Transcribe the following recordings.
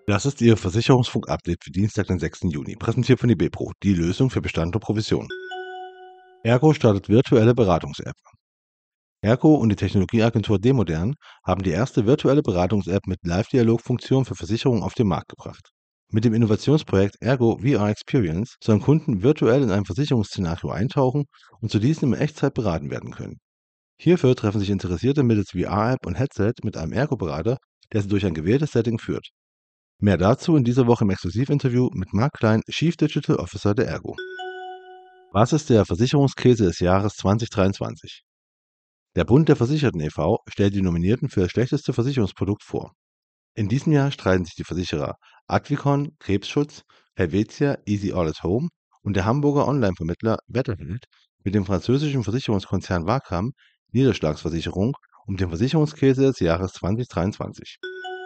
Das ist Ihr Versicherungsfunk-Update für Dienstag, den 6. Juni, präsentiert von eBepro, die Lösung für Bestand und Provision. Ergo startet virtuelle Beratungs-App. Ergo und die Technologieagentur Demodern haben die erste virtuelle Beratungs-App mit Live-Dialog-Funktion für Versicherungen auf den Markt gebracht. Mit dem Innovationsprojekt Ergo VR Experience sollen Kunden virtuell in ein Versicherungsszenario eintauchen und zu diesem in Echtzeit beraten werden können. Hierfür treffen sich Interessierte mittels VR-App und Headset mit einem Ergo-Berater, der sie durch ein gewähltes Setting führt. Mehr dazu in dieser Woche im Exklusivinterview mit Marc Klein, Chief Digital Officer der Ergo. Was ist der Versicherungskäse des Jahres 2023? Der Bund der Versicherten e.V. stellt die Nominierten für das schlechteste Versicherungsprodukt vor. In diesem Jahr streiten sich die Versicherer Advicon, Krebsschutz, Helvetia, Easy All at Home und der Hamburger Online-Vermittler Betterheld mit dem französischen Versicherungskonzern Wacam Niederschlagsversicherung um den Versicherungskäse des Jahres 2023.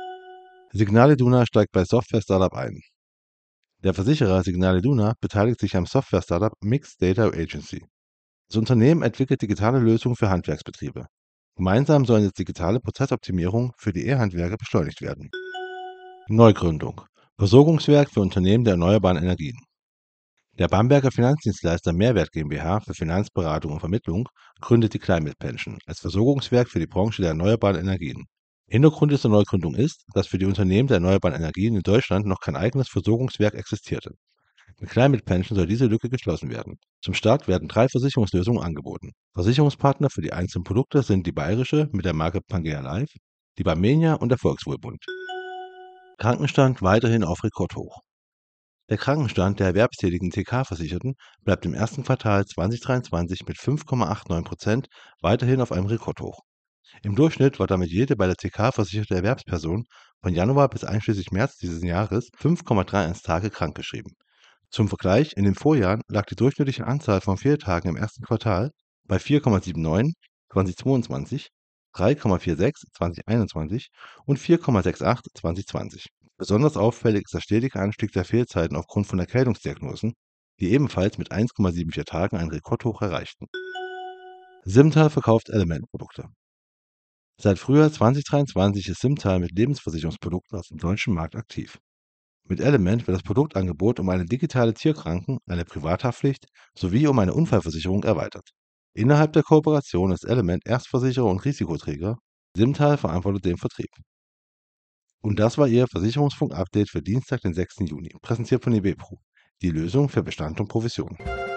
Signal Iduna steigt bei Software-Startup ein. Der Versicherer Signal Iduna beteiligt sich am Software-Startup Mixed Data Agency. Das Unternehmen entwickelt digitale Lösungen für Handwerksbetriebe. Gemeinsam sollen jetzt digitale Prozessoptimierung für die E-Handwerker beschleunigt werden. Neugründung. Versorgungswerk für Unternehmen der erneuerbaren Energien. Der Bamberger Finanzdienstleister Mehrwert GmbH für Finanzberatung und Vermittlung gründet die Climate Pension als Versorgungswerk für die Branche der erneuerbaren Energien. Hintergrund dieser Neugründung ist, dass für die Unternehmen der erneuerbaren Energien in Deutschland noch kein eigenes Versorgungswerk existierte. Mit Climate Pension soll diese Lücke geschlossen werden. Zum Start werden 3 Versicherungslösungen angeboten. Versicherungspartner für die einzelnen Produkte sind die Bayerische mit der Marke Pangea Life, die Barmenia und der Volkswohlbund. Krankenstand weiterhin auf Rekordhoch. Der Krankenstand der erwerbstätigen TK-Versicherten bleibt im ersten Quartal 2023 mit 5,89% weiterhin auf einem Rekordhoch. Im Durchschnitt war damit jede bei der TK versicherte Erwerbsperson von Januar bis einschließlich März dieses Jahres 5,31 Tage krankgeschrieben. Zum Vergleich, in den Vorjahren lag die durchschnittliche Anzahl von Fehltagen im ersten Quartal bei 4,79 2022, 3,46 2021 und 4,68 2020. Besonders auffällig ist der stetige Anstieg der Fehlzeiten aufgrund von Erkältungsdiagnosen, die ebenfalls mit 1,74 Tagen einen Rekordhoch erreichten. Simtal verkauft Element-Produkte. Seit Frühjahr 2023 ist Simtal mit Lebensversicherungsprodukten auf dem deutschen Markt aktiv. Mit Element wird das Produktangebot um eine digitale Tierkranken-, eine Privathaftpflicht sowie um eine Unfallversicherung erweitert. Innerhalb der Kooperation ist Element Erstversicherer und Risikoträger, Simtal verantwortet den Vertrieb. Und das war Ihr Versicherungsfunk-Update für Dienstag, den 6. Juni, präsentiert von eBepro, die Lösung für Bestand und Provision.